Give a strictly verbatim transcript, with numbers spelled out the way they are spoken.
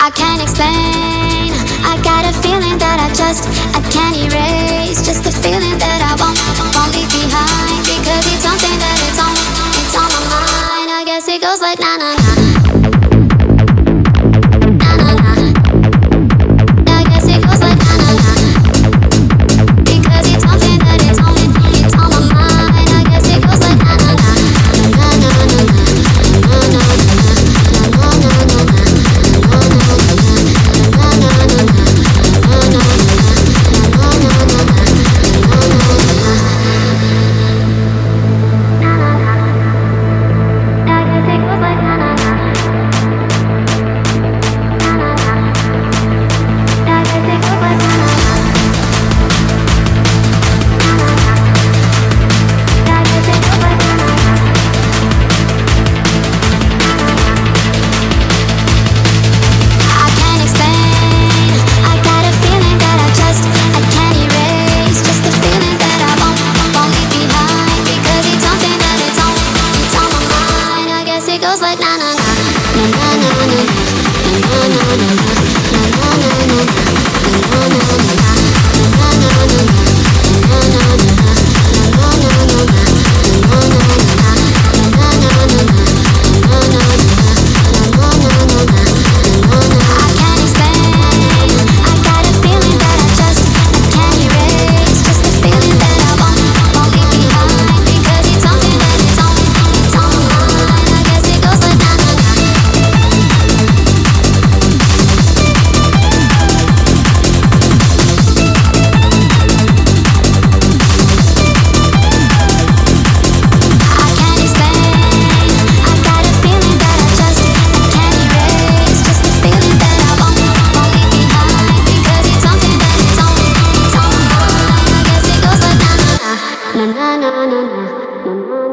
I can't explain. I got a feeling that I just I can't erase. Just a feeling that I won't won't leave behind, because it's something that it's on it's on my mind. I guess it goes like na na na. Na na na na na na na.